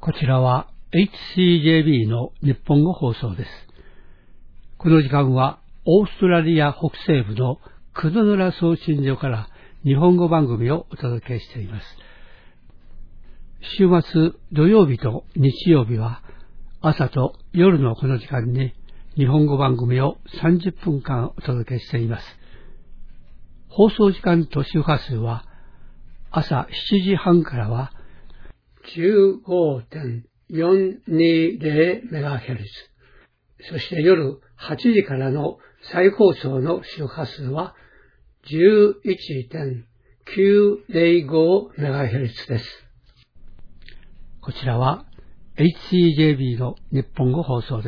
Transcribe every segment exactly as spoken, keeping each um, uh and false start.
こちらは エイチシージェービー の日本語放送です。この時間はオーストラリア北西部のクヌヌラ送信所から日本語番組をお届けしています。週末土曜日と日曜日は朝と夜のこの時間に日本語番組をさんじゅっぷんかんお届けしています。放送時間と周波数は朝しちじはんからは じゅうごてんよんにゼロメガヘルツ、そして夜はちじからの再放送の周波数は じゅういちてんきゅうゼロごメガヘルツ です。こちらは エイチシージェービー の日本語放送です。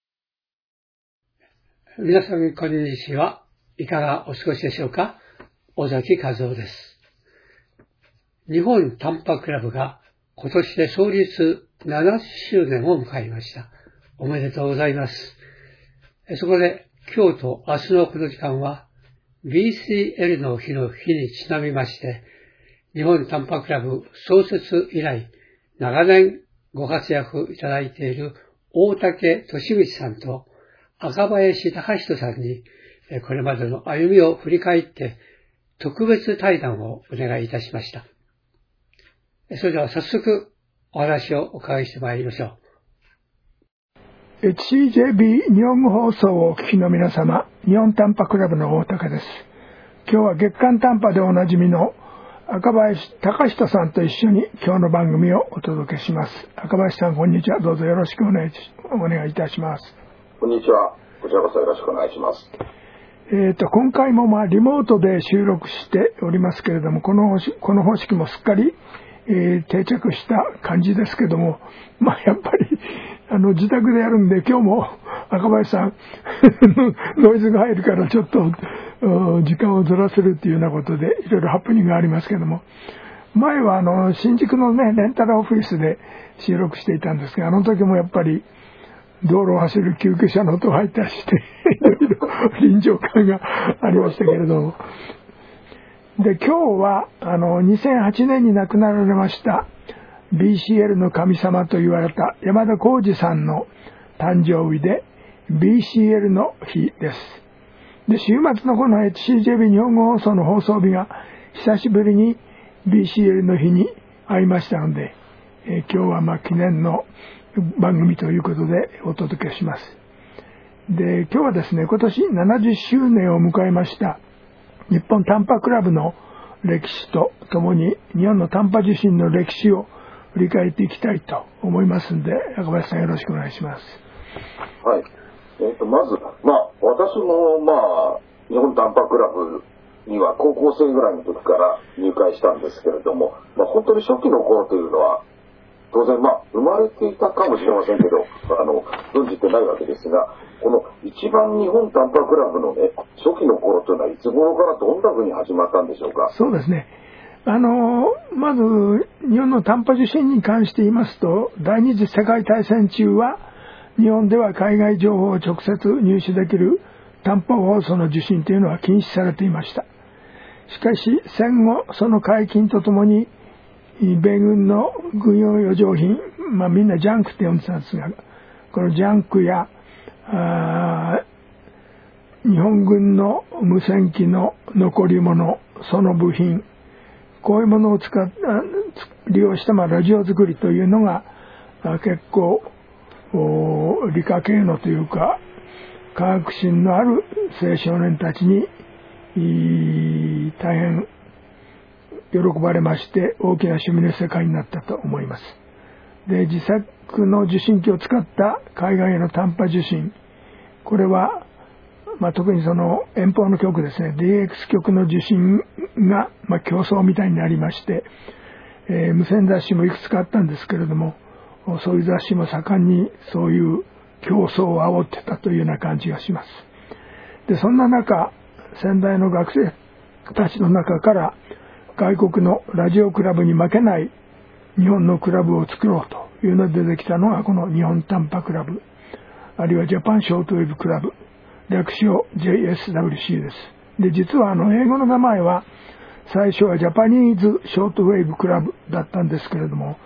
皆さんこんにちは。いかがお過ごしでしょうか。尾崎和夫です。日本短波クラブが今年で創立ななじゅっしゅうねんを迎えました。おめでとうございます。そこで今日と明日のこの時間は ビーシーエル の日の日にちなみまして、日本短波クラブ創設以来長年ご活躍いただいている大竹俊光さんと赤林隆人さんにこれまでの歩みを振り返って特別対談をお願いいたしました。それでは早速お話をお伺いしてまいりましょう。エイチシージェービー 日本語放送をお聞きの皆様、日本短波クラブの大竹です。今日は月刊短波でおなじみの赤林隆人さんと一緒に今日の番組をお届けします。赤林さん、こんにちは。どうぞよろしくお願いし、お願いいたします。 こんにちは。こちらこそよろしくお願いします。 えーと、今回もまあリモートで収録しておりますけれども、この、この方式もすっかりえー、定着した感じですけども、まあやっぱりあの自宅でやるんで、今日も赤林さんノイズが入るからちょっと時間をずらせるっていうようなことでいろいろハプニングがありますけども、前はあの新宿のねレンタルオフィスで収録していたんですが、あの時もやっぱり道路を走る救急車の音が入ったりしていろいろ臨場感がありましたけれども、で今日はあのにせんはちねんに亡くなられました ビーシーエル の神様と言われた山田浩二さんの誕生日で ビーシーエル の日です。で週末のこの エイチシージェービー 日本語放送の放送日が久しぶりに ビーシーエル の日に会いましたので、えー、今日はまあ記念の番組ということでお届けします。で今日はですね、今年ななじゅっしゅうねんを迎えました日本短波クラブの歴史とともに日本の短波受信の歴史を振り返っていきたいと思いますので、赤林さんよろしくお願いします。 はい。えーと、まず、まあ、私もまあ、日本短波クラブには高校生ぐらいの時から入会したんですけれども、まあ、本当に初期の頃というのは、当然まあ、生まれていたかもしれませんけど、あの、存じてないわけですが、この一番日本短波クラブのね、初期の頃というのはいつ頃からどんな風に始まったんでしょうか。 そうですね。あの、まず、日本の短波受信に関して言いますと、第二次世界大戦中は、日本では海外情報を直接入手できる短波放送の受信というのは禁止されていました。しかし、戦後、その解禁とともに、米軍の軍用余剰品、まあみんなジャンクって呼んでたんですが、このジャンクやあ日本軍の無線機の残り物、その部品、こういうものを使っ利用したまあラジオ作りというのが結構理科系のというか科学心のある青少年たちに大変喜ばれまして、大きな趣味の世界になったと思います。で、自作の受信機を使った海外への短波受信、これは、まあ、特にその遠方の局ですね、ディーエックス 局の受信が、まあ、競争みたいになりまして、えー、無線雑誌もいくつかあったんですけれども、そういう雑誌も盛んにそういう競争を煽ってたというような感じがします。で、そんな中、先代の学生たちの中から、外国のラジオクラブに負けない日本のクラブを作ろうというので出てきたのがこの日本短波クラブ、あるいはジャパンショートウェーブクラブ、略称 ジェイエスダブリューシー です。で、実はあの英語の名前は最初はジャパニーズショートウェーブクラブだったんですけれども、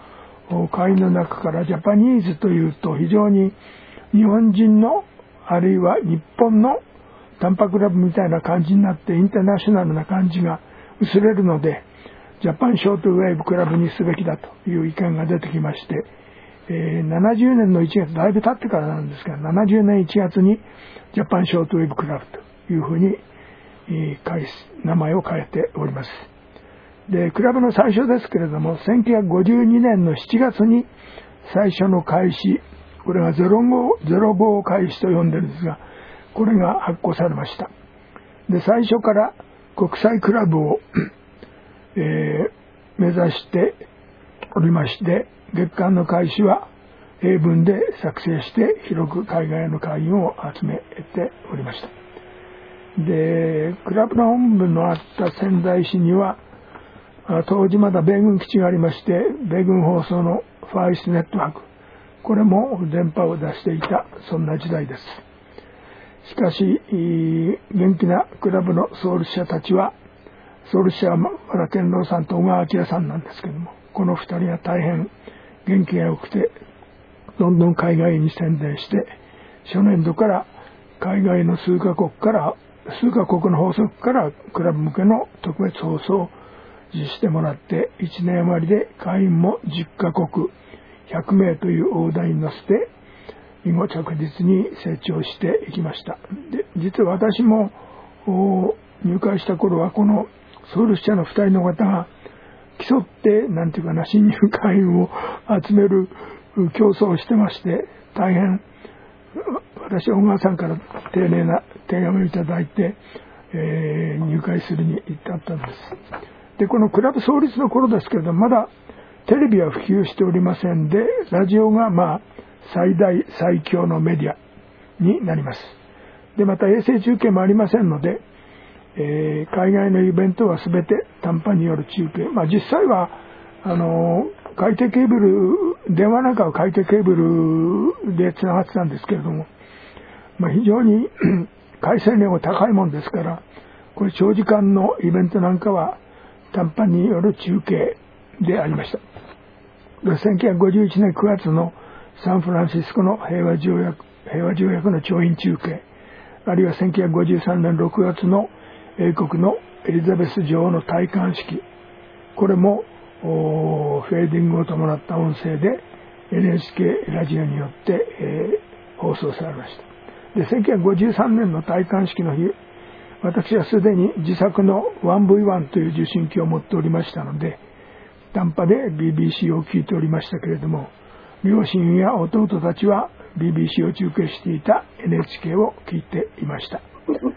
会員の中からジャパニーズというと非常に日本人のあるいは日本のタンパクラブみたいな感じになってインターナショナルな感じが薄れるので、ジャパンショートウェーブクラブにすべきだという意見が出てきまして、えー、ななじゅうねんのいちがつ、だいぶ経ってからなんですが、ななじゅうねんいちがつにジャパンショートウェーブクラブというふうに、えー、名前を変えております。で、クラブの最初ですけれども、せんきゅうひゃくごじゅうにねんのしちがつに最初の開始、これがゼロご開始と呼んでるんですが、これが発行されました。で、最初から国際クラブを、えー、目指しておりまして、月間の開始は英文で作成して広く海外の会員を集めておりました。で、クラブの本部のあった仙台市には、当時まだ米軍基地がありまして、米軍放送のファーイスネットワーク、これも電波を出していた、そんな時代です。しかし、元気なクラブの創立者たちは、創立者は和田健郎さんと小川明さんなんですけども、この二人が大変元気が良くて、どんどん海外に宣伝して、初年度から海外の数カ国から、数カ国の放送局からクラブ向けの特別放送を実施してもらって、いちねん余りで会員もじゅっカ国、ひゃくめいという大台に乗せて、以後着実に成長していきました。で、実は私も入会した頃はこの創立者のふたりの方が競ってなんていうかな、新入会員を集める競争をしてまして、大変私は小川さんから丁寧な手紙をいただいて、えー、入会するに至ったんです。で、このクラブ創立の頃ですけれども、まだテレビは普及しておりませんで、ラジオがまあ最大最強のメディアになります。で、また衛星中継もありませんので、えー、海外のイベントはすべて短波による中継。まあ実際はあの海底ケーブル、電話なんかは海底ケーブルでつながってたんですけれども、まあ、非常に回線量が高いもんですから、これ長時間のイベントなんかは短波による中継でありました。せんきゅうひゃくごじゅういちねんくがつのサンフランシスコの平和条約、平和条約の調印中継、あるいはせんきゅうひゃくごじゅうさんねんろくがつの英国のエリザベス女王の戴冠式、これもフェーディングを伴った音声で エヌエイチケー ラジオによって、えー、放送されました。で、せんきゅうひゃくごじゅうさんねんの戴冠式の日、私はすでに自作の ワンブイワン という受信機を持っておりましたので、短波で ビービーシー を聞いておりましたけれども、両親や弟たちは ビービーシー を中継していた エヌエイチケー を聞いていました。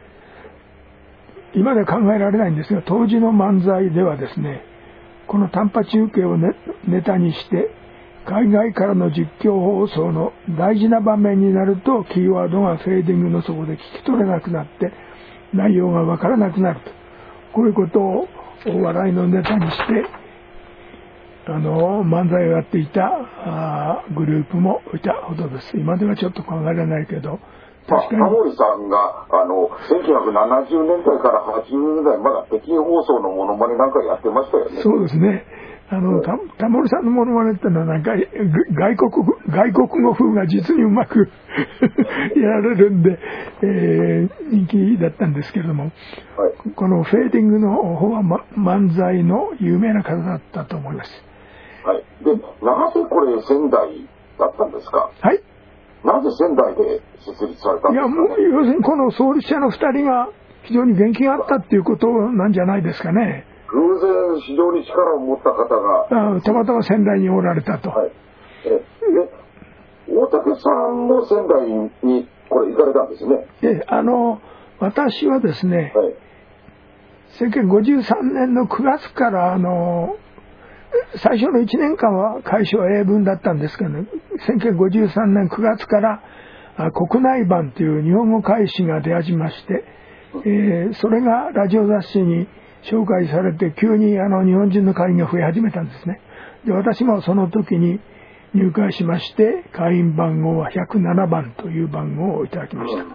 今では考えられないんですが、当時の漫才ではですね、この短波中継を ネ, ネタにして海外からの実況放送の大事な場面になるとキーワードがフェーディングの底で聞き取れなくなって内容がわからなくなると、こういうことをお笑いのネタにしてあの漫才をやっていたあグループもいたほどです。今ではちょっと考えられないけど、 確かにタモリさんがあのせんきゅうひゃくななじゅうねんだいからはちじゅうねんだいまだ北京放送のモノマネなんかやってましたよね。 そうですね。あの、たタモリさんのモノマネってのはなんか外国外国語風が実にうまくやられるんで、えー、人気だったんですけれども、はい、このフェーディングの方は、ま、漫才の有名な方だったと思います。 はい。で、なぜこれ仙台だったんですか？ はい。なぜ仙台で設立されたんですかね？いや、もう要するにこの創立者のふたりが非常に元気があったっていうことなんじゃないですかね。 偶然非常に力を持った方があたまたま仙台におられたと。はい。 えで、大竹さんも仙台にこれ行かれたんですね。 えあの私はですね、はい、せんきゅうひゃくごじゅうさんねんのくがつからあの最初のいちねんかんは開始は英文だったんですけど、ね、せんきゅうひゃくごじゅうさんねんくがつから国内版という日本語開始が出始めまして、えー、それがラジオ雑誌に紹介されて急にあの日本人の会員が増え始めたんですね。で、私もその時に入会しまして会員番号はひゃくななばんという番号をいただきました。うん、はい。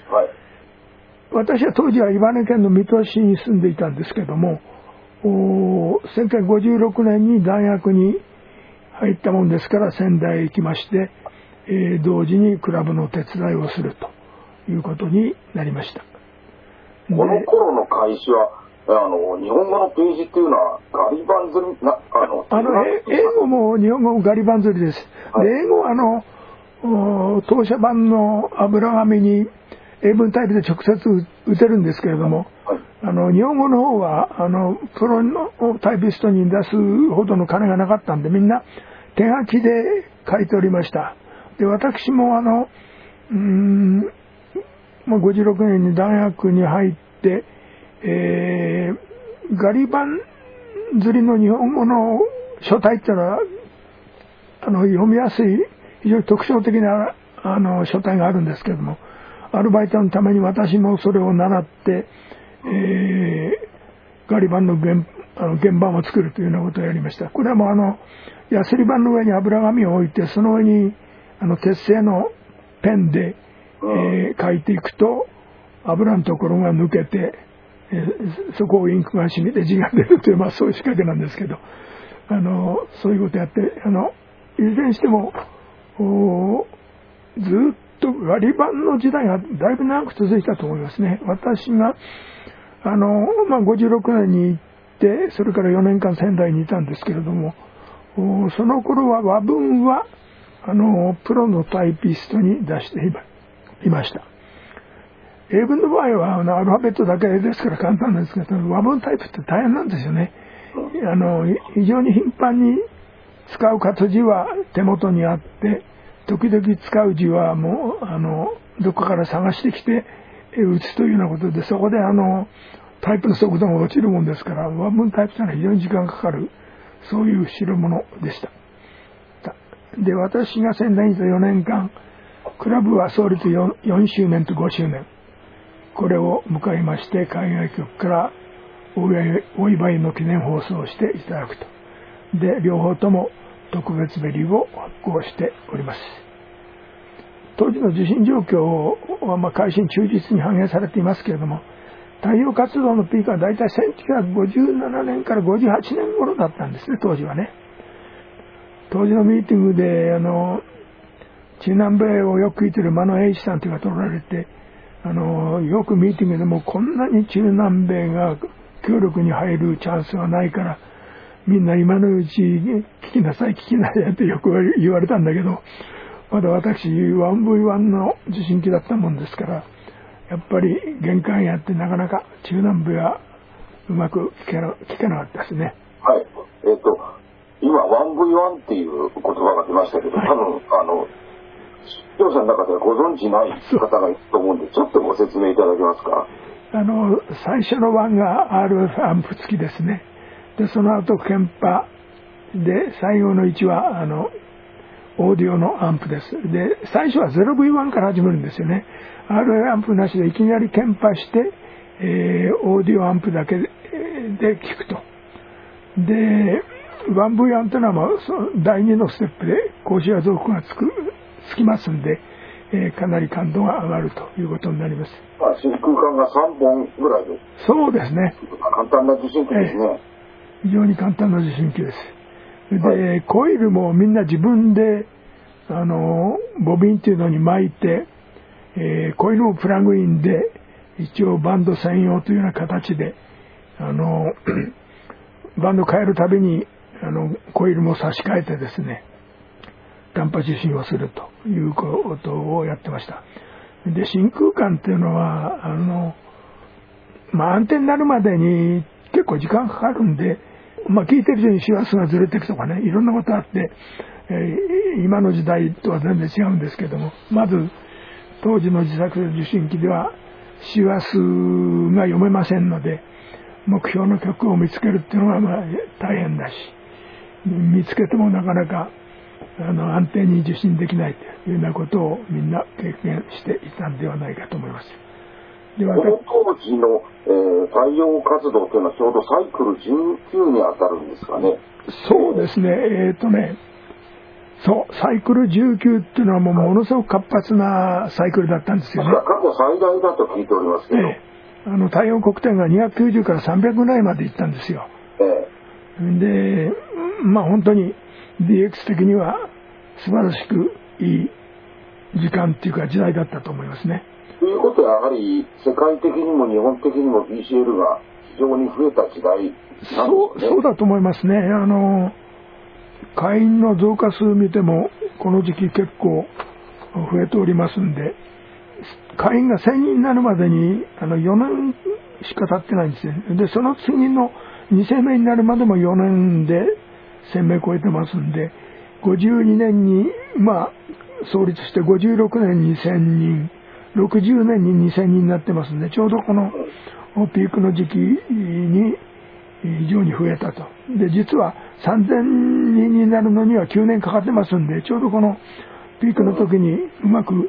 私は当時は岩手県の水戸市に住んでいたんですけども、せんきゅうひゃくごじゅうろくねんに大学に入ったもんですから仙台へ行きまして、えー、同時にクラブの手伝いをするということになりました。 この頃の開始はあの日本語のページっていうのはガリバン釣りなあのあの英語も日本語もガリバン釣りです。はい、で英語はあの当社版の油紙に英文タイプで直接打てるんですけれども、はい、あの日本語の方はあのプロのタイピストに出すほどの金がなかったんで、みんな手書きで書いておりました。で私もあのうーんまあ、ごじゅうろくねんに大学に入って、えー、ガリバン釣りの日本語の書体っていうのはあの読みやすい非常に特徴的なあの書体があるんですけれども、アルバイトのために私もそれを習って、えー、ガリバンの 原, あの原版を作るというようなことをやりました。これはもうあのヤスリ板の上に油紙を置いて、その上にあの鉄製のペンでえー、書いていくと油のところが抜けて、えー、そこをインクが染みて字が出るという、まあ、そういう仕掛けなんですけど、あのそういうことやって、あのいずれにしてもずっとガリバンの時代がだいぶ長く続いたと思いますね。私があの、まあ、ごじゅうろくねんに行って、それからよねんかん仙台にいたんですけれども、その頃は和文はあのプロのタイピストに出していますいました。英文の場合はあのアルファベットだけですから簡単なんですけど、和文タイプって大変なんですよね。あの非常に頻繁に使う活字は手元にあって、時々使う字はもうあのどこかから探してきて打つというようなことで、そこであのタイプの速度が落ちるもんですから、和文タイプというのは非常に時間がかかる、そういう代物でした。で、私が仙台にいたよねんかん、クラブは創立 4, よんしゅうねんとごしゅうねん、これを迎えまして、海外局からお祝いの記念放送をしていただくと。で、両方とも特別ベリーを発行しております。当時の受信状況はまあ開始に忠実に反映されていますけれども、太陽活動のピークはだいたいせんきゅうひゃくごじゅうななねんからごじゅうはちねん頃だったんですね、当時はね。当時のミーティングであの中南米をよく聞いている間野英一さんというのが取られて、あのよくミーティングでもこんなに中南米が協力に入るチャンスはないから、みんな今のうち聞きなさい聞きなさいってよく言われたんだけど、まだ私 ワンブイワン の受信機だったもんですから、やっぱり限界があってなかなか中南米はうまく聞けな、聞けなかったですね。 はい。えっと今 ワンブイワン っていう言葉が出ましたけど、はい、多分あの視聴者の中ではご存知ない方がいると思うんで、ちょっとご説明いただけますか。 あの最初のワンが アールエフ アンプ付きですね。でその後ケンパで、最後のいちはあのオーディオのアンプです。で最初は ゼロブイワン から始めるんですよね。 アールエフ アンプなしでいきなりケンパして、えー、オーディオアンプだけで聞くと。で ワンブイワン というのは、まあ、そのだいにのステップで格子や増幅がつくつきますんで、えー、かなり感度が上がるということになります。 まあ、真空管がさんぼんぐらいです。 そうですね。 簡単な受信機ですね。 えー、非常に簡単な受信機です。で、 はい、 コイルもみんな自分であのボビンっていうのに巻いて、えー、コイルもプラグインで一応バンド専用というような形であのバンド変えるたびにあのコイルも差し替えてですね、短波受信をするということをやってました。で真空管っていうのはあの、まあ、安定になるまでに結構時間かかるんで、まあ、聞いてるうちに周波数がずれていくとかね、いろんなことあって、えー、今の時代とは全然違うんですけども、まず当時の自作受信機では周波数が読めませんので、目標の曲を見つけるっていうのがまあ大変だし、見つけてもなかなかあの安定に受信できないというようなことをみんな経験していたんではないかと思います。 でこの当時の、えー、太陽活動というのはちょうどサイクルじゅうきゅうに当たるんですかね。 そうですね。えっとね、そうサイクルじゅうきゅうっていうのはもうものすごく活発なサイクルだったんですよね。 過去最大だと聞いておりますけど、えー、あの太陽黒点がにひゃくきゅうじゅうからさんびゃくぐらいまでいったんですよ。 えー、 でまあ本当にディーエックス 的には素晴らしくいい時間っていうか時代だったと思いますね。 ということはやはり世界的にも日本的にも ビーシーエル が非常に増えた時代なんですね。 そう、そうだと思いますね。あの会員の増加数見てもこの時期結構増えておりますんで、会員がせんにんになるまでにあのよねんしか経ってないんですね。でその次のにせんめいになるまでもよねんでせんめい超えてますんで、ごじゅうにねんにまあ創立してごじゅうろくねんにせんにん、ろくじゅうねんににせんにんになってますんで、ちょうどこのピークの時期に非常に増えたと。で実はさんぜんにんになるのにはきゅうねんかかってますんで、ちょうどこのピークの時にうまく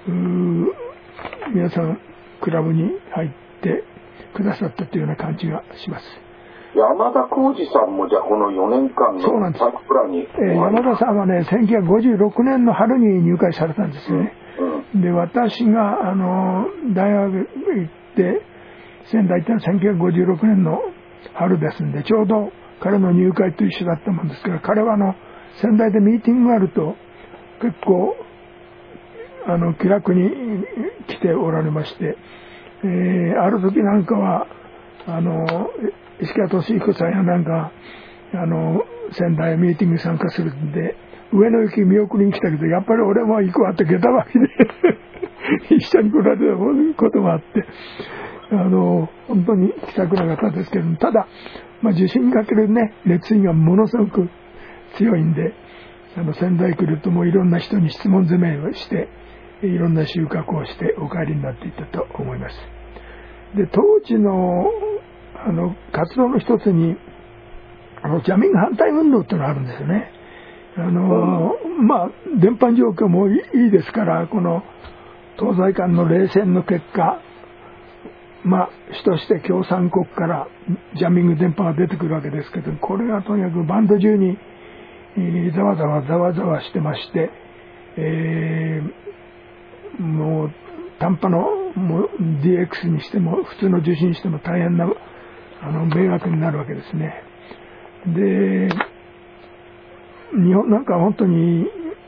皆さんクラブに入ってくださったというような感じがします。 山田浩二さんもじゃあこのよねんかんのタンプランに、 えー、山田さんはねせんきゅうひゃくごじゅうろくねんの春に入会されたんですね、うんうん、で私があの大学行って仙台行ったのはせんきゅうひゃくごじゅうろくねんの春ですんで、ちょうど彼の入会と一緒だったもんですから、彼はあの仙台でミーティングがあると結構あの気楽に来ておられまして、えー、ある時なんかはあの石川俊彦さんやなんかあの仙台ミーティング参加するんで上野行き見送りに来たけど、やっぱり俺も行くわって下駄履きで一緒に来られたことがあって、あの本当に気さくな方ですけども、ただ、まあ、受信にかけるね熱意がものすごく強いんで、あの仙台来るともういろんな人に質問攻めをしていろんな収穫をしてお帰りになっていたと思います。で当時のあの活動の一つにあのジャミング反対運動っていうのがあるんですよね。あの、うん、まあ電波状況もいいですから、この東西間の冷戦の結果、まあ主として共産国からジャミング電波が出てくるわけですけど、これがとにかくバンド中にざわざわざわざわしてまして、えー、もう短波のもう ディーエックス にしても普通の受信にしても大変なあの迷惑になるわけですね。で日本なんか本当に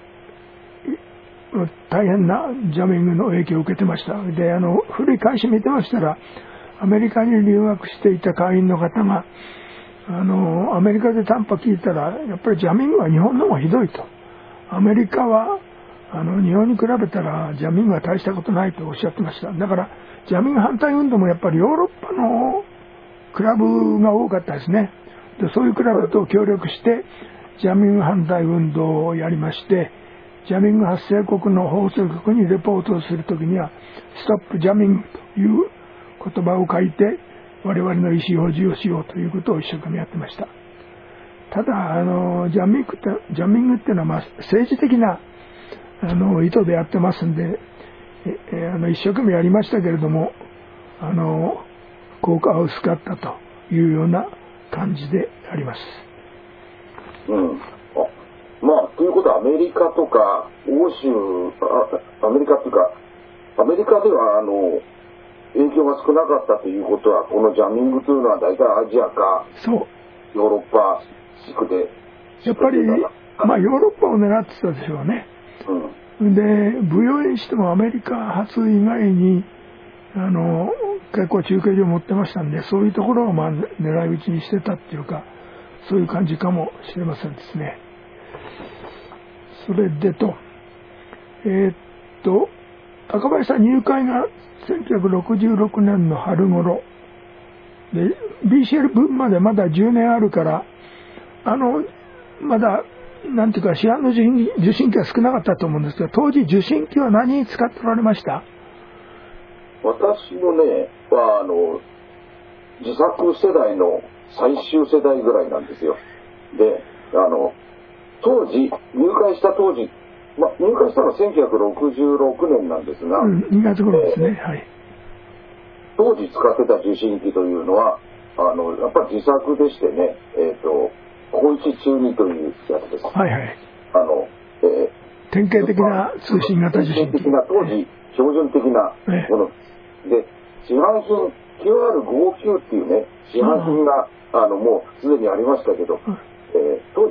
大変なジャミングの影響を受けてました。であの古い会誌見てましたら、アメリカに留学していた会員の方があのアメリカで短波聞いたらやっぱりジャミングは日本の方がひどいと、アメリカはあの日本に比べたらジャミングは大したことないとおっしゃってました。だからジャミング反対運動もやっぱりヨーロッパのクラブが多かったですね。でそういうクラブと協力してジャミング反対運動をやりまして、ジャミング発生国の放送局にレポートをするときにはストップジャミングという言葉を書いて我々の意思表示をしようということを一生懸命やってました。ただあのジャミングってジャミングっていうのはまあ政治的なあの意図でやってますんで、えあの一生懸命やりましたけれども、あの効果は薄かったというような感じであります。 うん、あまあということはアメリカとか欧州、あアメリカというかアメリカではあの影響が少なかったということは、このジャミングというのは大体アジアかそうヨーロッパ地区でやっぱりまあヨーロッパを狙ってたでしょうね。うん、で舞踊にしてもアメリカ発以外にあの結構中継所を持ってましたんで、そういうところをまあ狙い撃ちにしてたっていうか、そういう感じかもしれませんですね。それでとえー、っと高林さん入会がせんきゅうひゃくろくじゅうろくねんの春頃で ビーシーエル 分までまだじゅうねんあるから、あのまだなんていうか市販の受信、受信機は少なかったと思うんですけど、当時受信機は何に使っておられました？ 私のねはあの自作世代の最終世代ぐらいなんですよ。であの当時入会した当時、ま、入会したのはせんきゅうひゃくろくじゅうろくねんなんですが、 うん、にがつ頃ですね、 えー、 はい。 当時使ってた受信機というのはあのやっぱり自作でしてね、えっと高一中二というやつです。 はいはい。 あの、えー、典型的な通信型受信機。 典型的な当時標準的なもの、えー、で市販品 キューアールごじゅうきゅう っていうね市販品があのもうすでにありましたけど、うん、えー、当時高校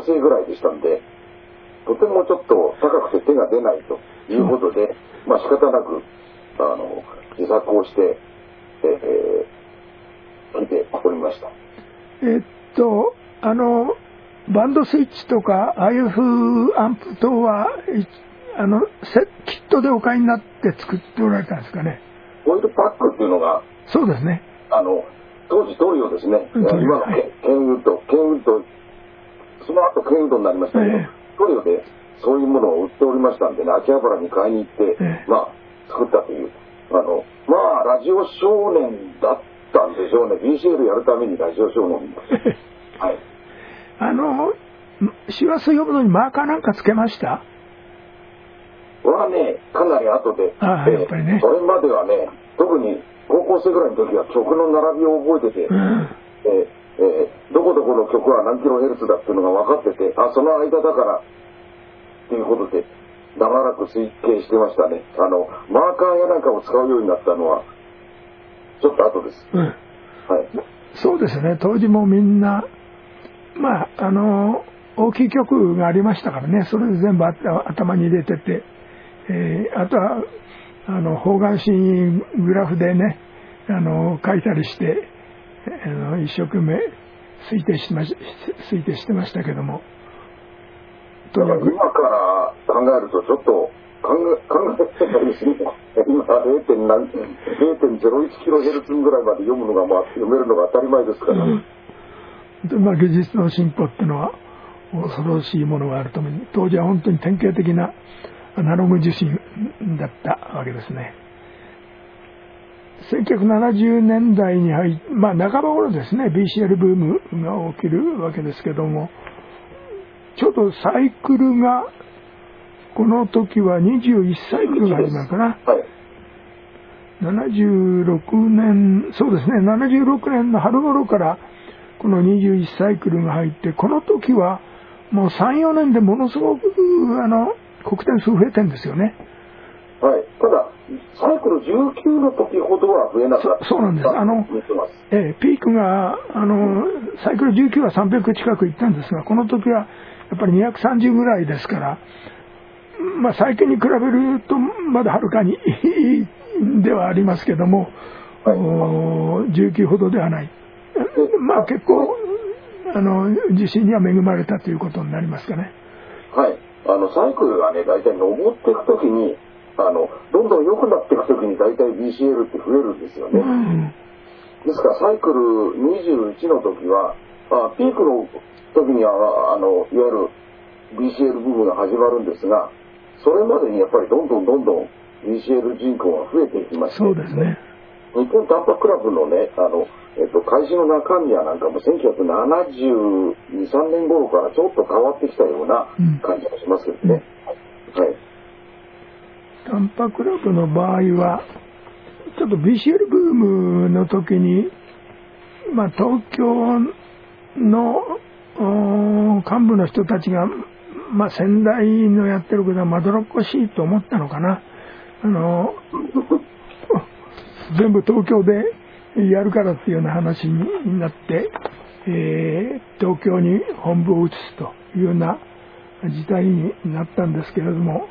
生ぐらいでしたんで、とてもちょっと高くて手が出ないということで、うん、まあ仕方なくあの自作をして、えー、聞いておりました。 えっとあのバンドスイッチとかああいう風アンプ等はあのセキットでお買いになって作っておられたんですかね。 オイルパックっていうのが、 そうですね、 あの当時トリオですね、うん、今のケンウッド、ケンウッド、その後ケンウッドになりましたけど、えー、トリオでそういうものを売っておりましたんでね、秋葉原に買いに行って、えー、まあ作ったという、あのまあラジオ少年だったんでしょうね。 ビーシーエル やるためにラジオ少年はい。 あの師走読むのにマーカーなんかつけました？ はね、かなり後で、 ああ、やっぱりね、 それまではね、特に高校生ぐらいの時は曲の並びを覚えてて、うん、えーえー、どこどこの曲は何キロヘルツだっていうのが分かってて、あ、その間だからっていうことで長らく推計してましたね。あのマーカーやなんかを使うようになったのはちょっと後です、うん、はい、 そうですね。当時もみんなまああの大きい曲がありましたからね、それで全部頭に入れてて、えー、あとはあの方眼紙グラフでね、あの書いたりして、あの一生懸命推定してまし推定してましたけども、 とにかく今から考えるとちょっと考え考えてたりですね。今 ゼロてんゼロいちキロヘルツ ぐらいまで読むのが、まあ、読めるのが当たり前ですから、ね、 うん、でまあ、技術の進歩っていうのは恐ろしいものがあるために、当時は本当に典型的なアナログ受信だったわけですね。せんきゅうひゃくななじゅうねんだいに入っまあ半ば頃ですね、 ビーシーエル ブームが起きるわけですけども、ちょうどサイクルがこの時はにじゅういちサイクルが始まるかな、はい、ななじゅうろくねん、そうですね、ななじゅうろくねんの春頃からこのにじゅういちサイクルが入って、この時はもうさん、よねんでものすごくあの黒点数増えてるんですよね。 はい、ただサイクルじゅうきゅうの時ほどは増えなかった。 そ, そうなんです。あの、えー、ピークがあのサイクルじゅうきゅうはさんびゃく近くいったんですが、この時はやっぱりにひゃくさんじゅうぐらいですから、まあ最近に比べるとまだはるかにいいではありますけども、はい、じゅうきゅうほどではない。まあ結構あの地震には恵まれたということになりますかね。 はい、あのサイクルがね、大体登っていくときにあのどんどん良くなっていくときに大体 ビーシーエル って増えるんですよね、うん、ですからサイクルにじゅういちの時はあピークの時にはあのいわゆる ビーシーエル 部分が始まるんですが、それまでにやっぱりどんどんどんどん ビーシーエル 人口が増えていきまして、 そうですね、 日本タンパクラブのね、あの、えっと、開始の中身はなんかもうせんきゅうひゃくななじゅうに、さんねん頃からちょっと変わってきたような感じがしますけどね、うん、はい。 タンパクラブの場合はちょっと ビーシーエル ブームの時に、まあ、東京の幹部の人たちが、まあ、仙台のやってることはまどろっこしいと思ったのかな。あの全部東京でやるからっていうような話になって、えー、東京に本部を移すというような事態になったんですけれども、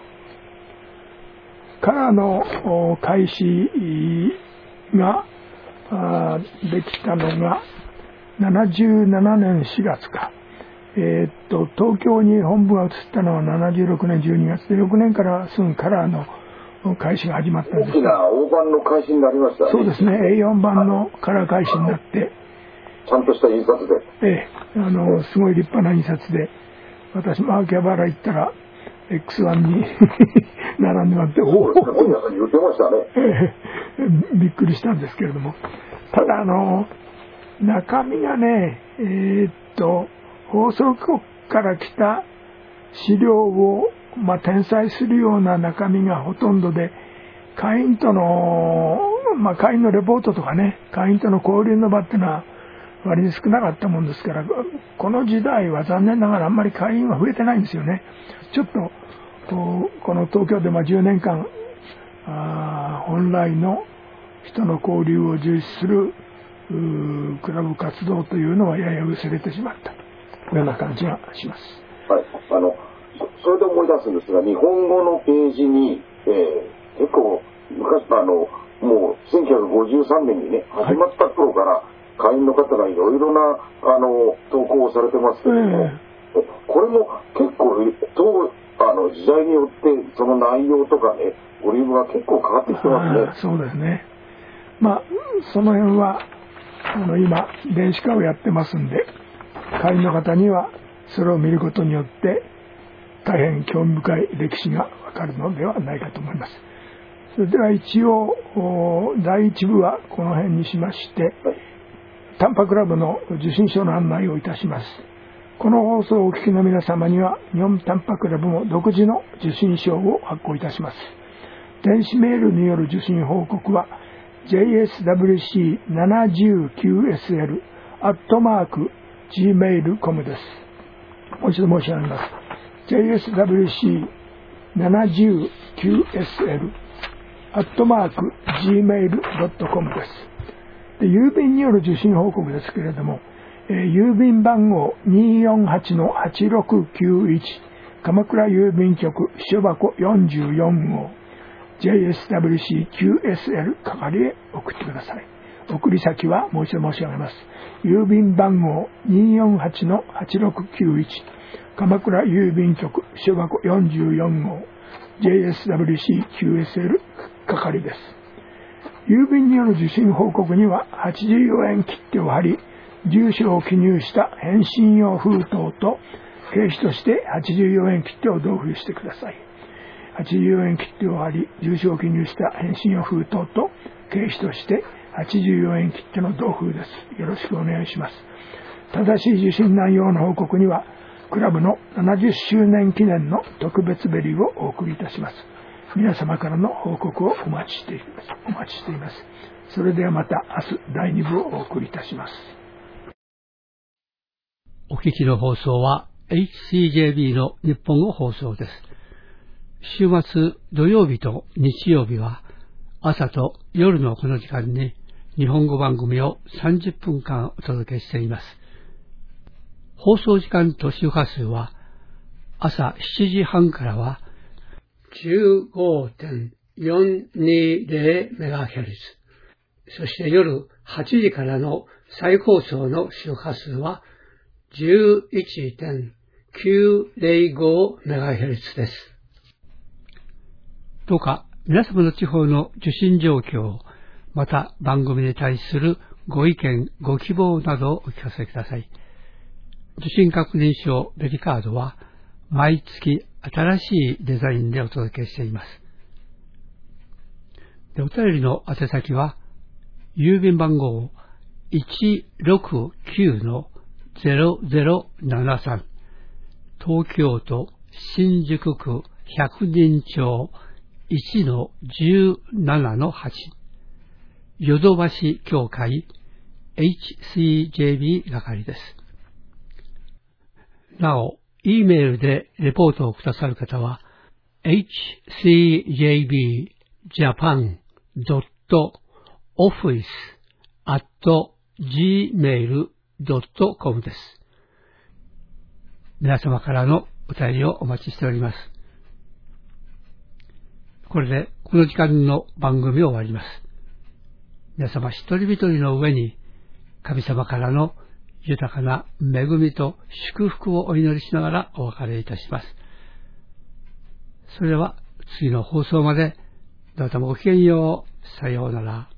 からの開始ができたのがななじゅうななねんしがつか、えー、っと東京に本部が移ったのはななじゅうろくねんじゅうにがつで、翌年からすぐカラーの開始が始まったんです。 大きな大判の開始になりましたね。 そうですね、エーよん 版のカラー開始になって、 ちゃんとした印刷で、 ええ、あのすごい立派な印刷で、私も秋葉原行ったら エックスワン に並んでもらって、おお、 言ってましたね、 ええ、びっくりしたんですけれども、ただあの中身がね、えー、っと放送局から来た資料を、まあ、転載するような中身がほとんどで、会員との、まあ、会員のレポートとかね、会員との交流の場っていうのは割に少なかったもんですから、この時代は残念ながらあんまり会員は増えてないんですよね。ちょっとこうこの東京でまあじゅうねんかんあ本来の人の交流を重視するクラブ活動というのはやや薄れてしまったような感じがします。 はい、あのそれで思い出すんですが、日本語のページに、えー、結構昔あのもうせんきゅうひゃくごじゅうさんねんにね始まった頃から会員の方がいろいろなあの投稿をされてますけども、えー、これも結構当あの時代によってその内容とかねボリュームが結構変わってきてますね。そうですね。まあその辺はあの今電子化をやってますんで、会員の方にはそれを見ることによって大変興味深い歴史がわかるのではないかと思います。それでは一応だいいち部はこの辺にしまして、はい、タンパクラブの受信書の案内をいたします。この放送をお聞きの皆様には日本タンパクラブも独自の受信証を発行いたします。電子メールによる受信報告は ジェイエスダブリューシーななじゅうきゅうエスエル アットマーク ジーメールドットコム です。もう一度申し上げます。ジェイエスダブリューシーななじゅうきゅうエスエル アットマーク ジーメールドットコム です。で、郵便による受信報告ですけれども、えー、郵便番号 にーよんはちのはちろくきゅういち 鎌倉郵便局秘書箱よんじゅうよん号 ジェイエスダブリューシーきゅうエスエル 係へ送ってください。送り先はもう一度申し上げます。郵便番号 にーよんはちのはちろくきゅういち 鎌倉郵便局秘書箱よんじゅうよん号 ジェイエスダブリューシーきゅうエスエル 係です。郵便による受信報告にははちじゅうよえん切手を貼り、住所を記入した返信用封筒と経費としてはちじゅうよえん切手を同封してください。はちじゅうよえん切手を貼り、住所を記入した返信用封筒と経費としてはちじゅうよえん切手の同封です。よろしくお願いします。正しい受信内容の報告にはクラブのななじゅっしゅうねん記念の特別ベリーをお送りいたします。皆様からの報告をお待ちしています。お待ちしています。それではまた明日だいに部をお送りいたします。 お聞きの放送は エイチシージェービー の日本語放送です。週末土曜日と日曜日は朝と夜のこの時間に日本語番組をさんじゅっぷんかんお届けしています。放送時間と周波数は朝しちじはんからは じゅうごてんよんにゼロメガヘルツ、そして夜はちじからの再放送の周波数は じゅういちてんきゅうゼロごメガヘルツ です。どうか皆様の地方の受信状況、また番組に対するご意見、ご希望などをお聞かせください。受信確認証ベリカードは毎月新しいデザインでお届けしています。で、お便りの宛先は郵便番号 いちろくきゅうのゼロゼロななさん 東京都新宿区百人町 いちのじゅうななのはち ヨドバシ協会 エイチシージェービー 係です。なお、E メールでレポートをくださる方は エイチシージェービージャパンドットオフィスアットジーメールドットコム です。皆様からのお便りをお待ちしております。これでこの時間の番組を終わります。皆様一人一人の上に神様からの豊かな恵みと祝福をお祈りしながらお別れいたします。それでは次の放送までどうぞごきげんよう。さようなら。